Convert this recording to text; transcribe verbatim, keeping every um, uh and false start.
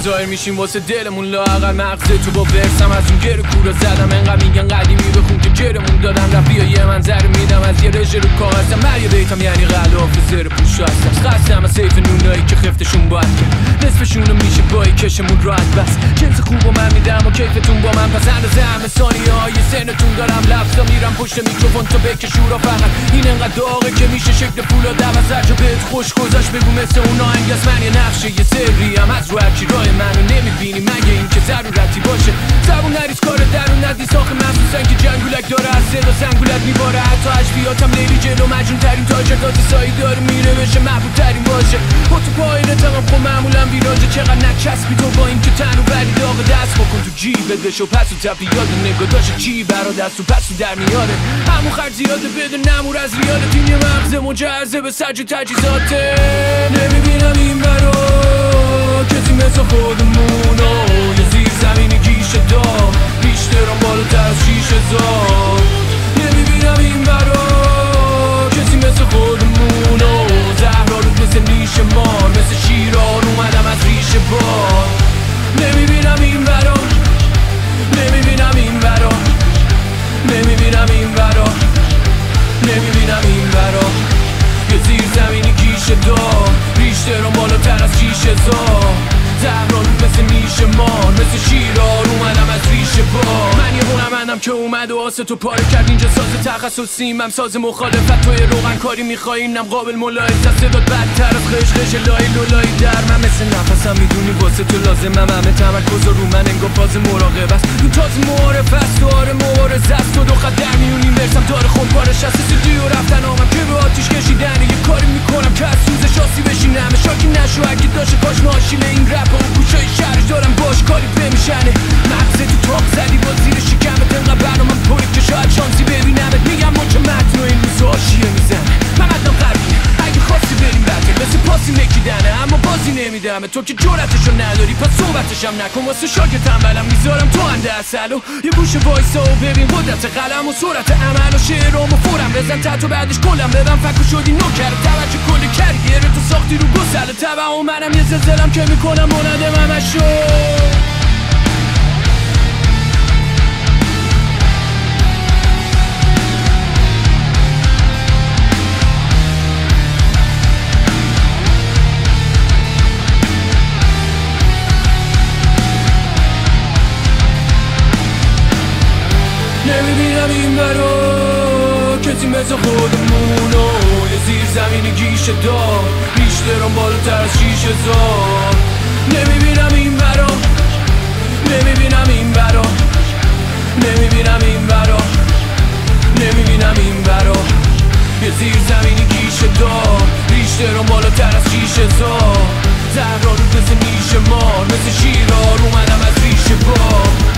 ظاهر میشیم واسه دلمون، لااقل مغز تو با ورسم از اون گره کورا زدم. انقدر میگن قدیمی بخون که جرمون دادم. رفت بیا یه منظر میدم از یه رژه رو کاغذم. من یه بیتم یعنی غلاف زر پوشو هستم. خستم از سیف نونایی که خفتشون باید کرد، نصفشونو میشه بایی کشمون راحت بس. جنس خوب و من میدم و کیفتون با من پس. اندازه همه ثانیه های سنتون دارم لفظا میرم پشت میکروفون تو بکش شورا. فقط این انقدر داغه که میشه شکل پولا دوز. هرجا بهت خوش گذاشت بگو مثل اون آهنگ از من. یه نقشه یه سری هم از رو هرچی راه منو نمیبینی مگه این که ضرورتی باشه. زبون نریز کار درون ندی ساخه مخصوصن که جنگولک داره از صدا سنگولت میباره. حتی عشقیاتم لیلی جلو مجنون ترین تاجر داده سایی داره میره بشه محبوب ترین باشه. با تو پایینتم هم خب معمولا بیراجه. چقدر نچسبی تو با این که تنو بری داغ دست بکن تو جیبت بشو پس و تپی یاد نگاه داشت چی برا دست و پس در میاره. همون خرج زیاده بده نمور از ریالت. این یه مغز مجرزه به سرج تجهیزاته. نمیبینم این برا کسی مثل خودمونو. یه زیر زمینی گیشه دار بیشترم بالاتر از شیش هزار. نمیبینم این برا کسی مثل خودمونو. زهرا رو مثل نیش مار مثل شیران اومدم از ریشه بار. نمیبینم این برا نمیبینم این برا نمیبینم این برا نمیبینم این برا. یه زیر زمینی گیشه دار بیشترم بالاتر از شیش هزار. زهرا رو مثل نیش مار مثل شیران اومدم از ریشه بار. من یه هنرمندم که اومد و آسه تو پاره کرد. اینجا ساز تخصصیم هم ساز مخالفت. توی روغن کاری میخوای اینم قابل ملاحظه. صدات بدتر از خش خش لای لولایی در من. مثل نفسم میدونی واسه تو لازمم. همه تمرکز رو من انگار فاز مراقبه است. این تازه معارف است و آره مبارزه است. تو دو خط در میونیم برسم داره خون پارش هست. سیدی و رفتن آمم که به آتیش کشیدن. یه کاری میکنم که از سوزش آسی بشینم. شاکی نشو اگه داشت کاش ناشیل این رپ و گوشای شهرش دارم باش کاری بمیشنه. مغزه تو تاق زدی با زیر شکمت. انقدر برنامم پره که شاید شانسی ببینمت. میگم ما که متن و این روز آشیه میزنه. من مدنم قربیه اگه خواستی بریم بطل مثل پاسی نکیدنه. اما بازی نمیدمه تو که جرأتشو نداری پس صحبتشم نکن. واسه شاگه تنبلم میذارم تو انده اصل و یه گوش وایسا و ببین قدرت قلم و سرعت عمل و شعرام و فورم بزن تحت بعدش کلم بدم فکر شدی نوکر. توجه کلی کریره تو ساختی رو گسل تبع و منم یه زلزلم که میکنم مندم همشو. نمیبینم این برا کسی مثل خودمونو. یه زیر زمینی گیشه دار بیشترم بالاتر از شیش هزار. نمیبینم این برا نمیبینم این برا نمیبینم این برا نمیبینم این برا. یه زیر زمینی گیشه دار بیشترم بالاتر از شیش هزار. زهرا رو مثل نیش مار مثل شیران اومدم از ریشه بار.